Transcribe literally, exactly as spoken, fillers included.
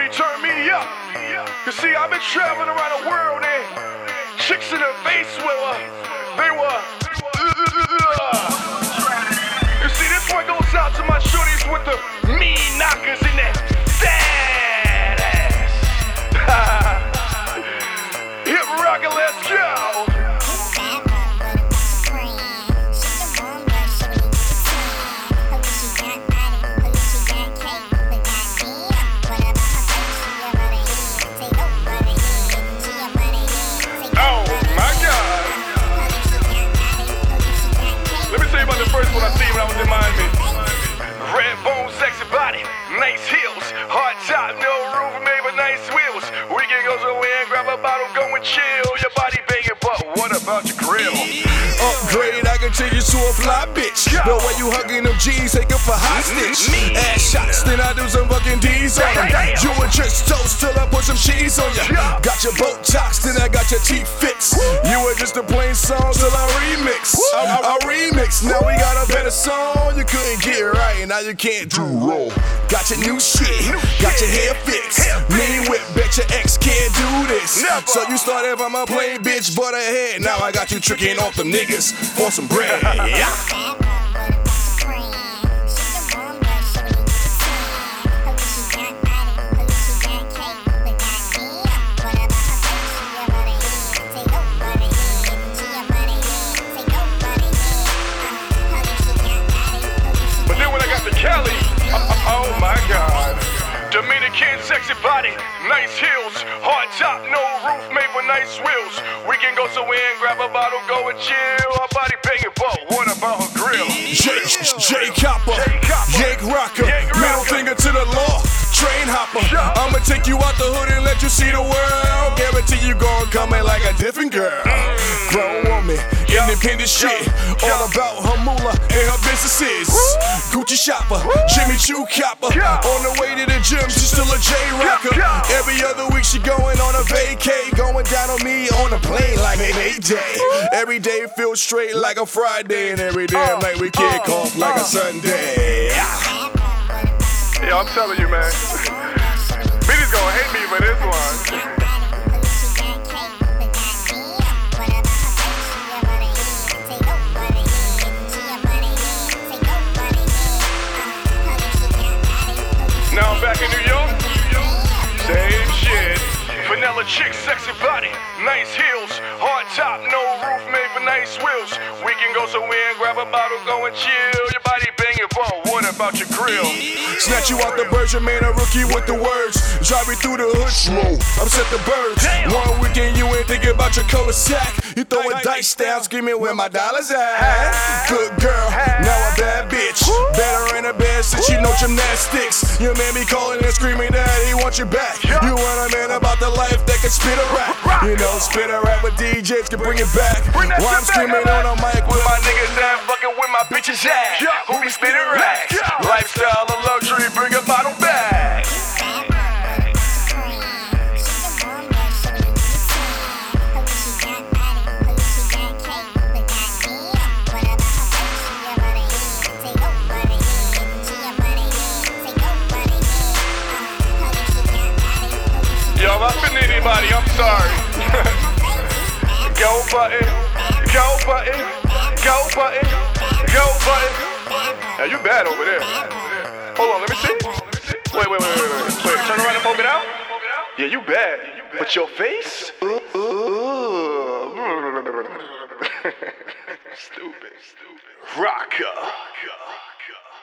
Shorty turn me up. You see, I've been traveling around the world and chicks in the face with her. They were. You see, this one goes out to my shorties with the mean knockers in that fat ass. Hip rocker, let's go. First one I seen when I was in Miami. Red bone, sexy body, nice heels, hard top, no roof, made with nice wheels. We can go somewhere and grab a bottle, go and chill. Your body banging, but what about your grill? Upgrade, I can take you to a fly bitch. The way you hugging them G's, take it for hostage. Ass shots, then I do some fucking D's on them. You were just toast till I put some cheese on ya. Got your Botox, then I got your teeth fixed. You were just a plain song till I remix. I, I, I remix, now we got a better song. You couldn't get right, now you can't do wrong. Got your new shit, got your hair fixed. Mean whip, bet your ex can't do this. So you started from a plain bitch, but ahead. Now I got you tricking off them niggas for some bread. Yeah. Kelly, oh, oh my God. Dominican sexy body, nice heels, hard top, no roof, made with nice wheels. We can go somewhere and grab a bottle, go and chill. Her body banging, but what about her grill? J, J Copper, Yank Rocker, middle finger to the law, train hopper. I'ma take you out the hood and let you see the world. Guarantee you gon' come in like a different girl. Grown woman, independent shit, all about her moolah and her businesses. Gucci shopper, Jimmy Choo copper. On the way to the gym, she's still a J-rocker. Every other week she going on a vacay, going down on me on a plane like Mayday. Every day feels straight like a Friday, and every damn night we kick off like a Sunday. Yeah, I'm telling you, man. Bitty's gonna hate me for this one. Now I'm back in New York, same shit. Vanilla chick, sexy body, nice heels, hard top, no roof, made for nice wheels. We can go somewhere and grab a bottle, go and chill. Your body banging, but what about your grill? Snatch you out the birds, you made a rookie with the words. Drive me through the hood slow, upset the birds. Damn. One weekend you ain't thinking about your color sack. You throwing dice down, screaming where my dollars at. Good girl, now a bad bitch. Better in a bed since you know gymnastics. Your man be calling and screaming that he wants you back. You want a man about the life that can spit a rap. You know, spit a rap with D Js can bring it back. While I'm screaming on a mic with my niggas down, fucking with my bitches at. Who be spitting racks? Lifestyle of luxury, bring a bottle back. Yo, if I offend anybody, I'm sorry. Go button, go button, go button, go button. Now you bad over there. Hold on, let me see. Wait, wait, wait, wait, wait. Wait, turn around and poke it out. Yeah, you bad. But your face? Ooh, ooh, ooh. Stupid, stupid. Rocker.